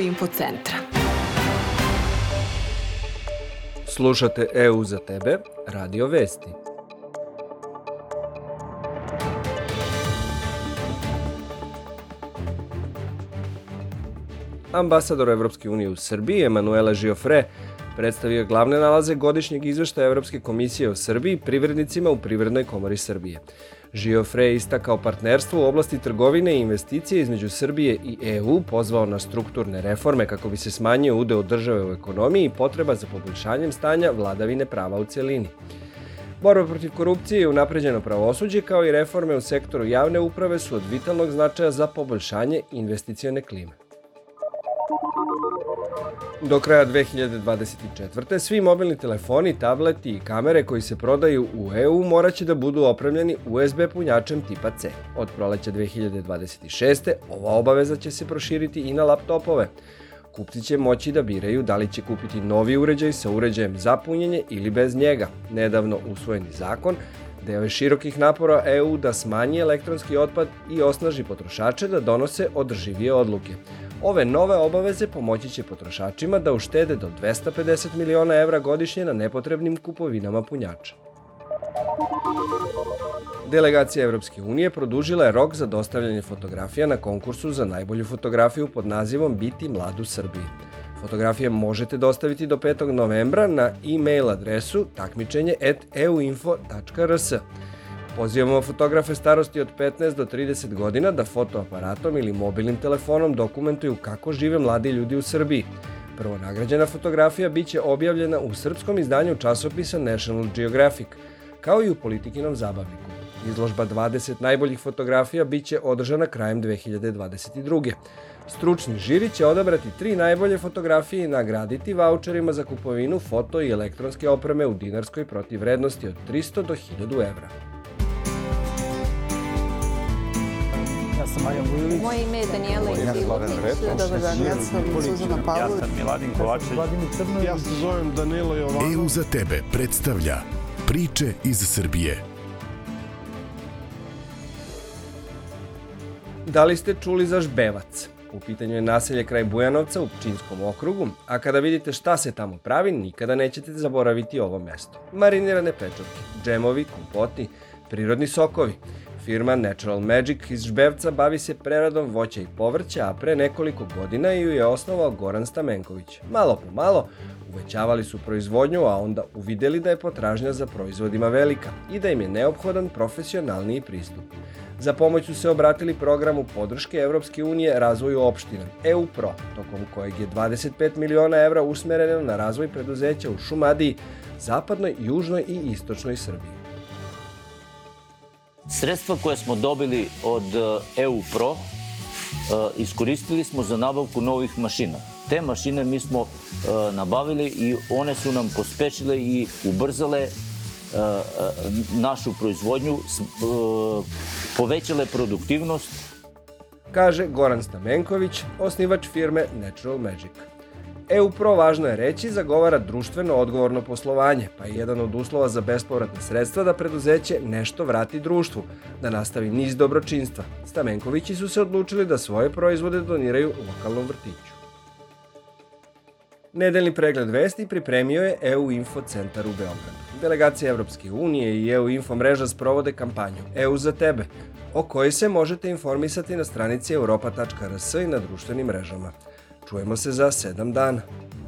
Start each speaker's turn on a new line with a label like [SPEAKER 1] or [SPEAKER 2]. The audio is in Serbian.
[SPEAKER 1] Info centra.
[SPEAKER 2] Slušate EU za tebe, Radio Vesti. Ambasador Evropske unije u Srbiji, Emanuela Žiofre, predstavio je glavne nalaze godišnjeg izveštaja Evropske komisije o Srbiji privrednicima u Privrednoj komori Srbije. Žiofre je istakao partnerstvo u oblasti trgovine i investicije između Srbije i EU, pozvao na strukturne reforme kako bi se smanjio udeo države u ekonomiji i potreba za poboljšanjem stanja vladavine prava u celini. Borba protiv korupcije i unapređeno pravosuđe kao i reforme u sektoru javne uprave su od vitalnog značaja za poboljšanje investicione klime. Do kraja 2024. svi mobilni telefoni, tableti i kamere koji se prodaju u EU morat će da budu opremljeni USB punjačem tipa C. Od proleća 2026. ova obaveza će se proširiti i na laptopove. Kupci će moći da biraju da li će kupiti novi uređaj sa uređajem za punjenje ili bez njega. Nedavno usvojeni zakon deo je širokih napora EU da smanji elektronski otpad i osnaži potrošače da donose održivije odluke. Ove nove obaveze pomoći će potrošačima da uštede do 250 miliona evra godišnje na nepotrebnim kupovinama punjača. Delegacija Evropske unije produžila je rok za dostavljanje fotografija na konkursu za najbolju fotografiju pod nazivom Biti mlad u Srbiji. Fotografije možete dostaviti do 5. novembra na e-mail adresu takmičenje@euinfo.rs. Pozivamo fotografe starosti od 15 do 30 godina da fotoaparatom ili mobilnim telefonom dokumentuju kako žive mladi ljudi u Srbiji. Prvo nagrađena fotografija biće objavljena u srpskom izdanju časopisa National Geographic, kao i u Politikinom zabavniku. Izložba 20 najboljih fotografija biće održana krajem 2022. Stručni žiri će odabrati 3 najbolje fotografije i nagraditi vaučerima za kupovinu foto i elektronske opreme u dinarskoj protivvrednosti od 300 do 1000 evra.
[SPEAKER 3] Ja sam Marjan Vujović.
[SPEAKER 4] Moje ime je Danijela Ilić.
[SPEAKER 3] Dobar dan, ja sam Suzana Pavlović.
[SPEAKER 5] Ja sam Miladin Kovačević.
[SPEAKER 3] Ja se zovem Danilo Jovanov.
[SPEAKER 6] EU za tebe predstavlja priče iz Srbije.
[SPEAKER 2] Da li ste čuli za Žbevac? U pitanju je naselje kraj Bujanovca u Pčinjskom okrugu, a kada vidite šta se tamo pravi, nikada nećete zaboraviti ovo mesto. Marinirane pečurke, džemovi, kompoti, prirodni sokovi. Firma Natural Magic iz Žbevca bavi se preradom voća i povrća, a pre nekoliko godina ju je osnovao Goran Stamenković. Malo po malo uvećavali su proizvodnju, a onda uvideli da je potražnja za proizvodima velika i da im je neophodan profesionalniji pristup. Za pomoć su se obratili programu podrške Evropske unije razvoju opština EU Pro, tokom kojeg je 25 miliona evra usmereno na razvoj preduzeća u Šumadiji, zapadnoj, južnoj i istočnoj Srbiji.
[SPEAKER 5] Sredstva koje smo dobili od EU Pro iskoristili smo za nabavku novih mašina. Te mašine mi smo nabavili i one su nam pospešile i ubrzale našu proizvodnju, povećale produktivnost.
[SPEAKER 2] Kaže Goran Stamenković, osnivač firme Natural Magic. EU Pro, važno je reći, zagovara društveno odgovorno poslovanje, pa je jedan od uslova za bespovratna sredstva da preduzeće nešto vrati društvu, da nastavi niz dobročinstva. Stamenkovići su se odlučili da svoje proizvode doniraju lokalnom vrtiću. Nedeljni pregled vesti pripremio je EU Info centar u Beogradu. Delegacija Evropske unije i EU Info mreža sprovode kampanju EU za tebe, o kojoj se možete informisati na stranici europa.rs i na društvenim mrežama. Čujemo se za 7 dana.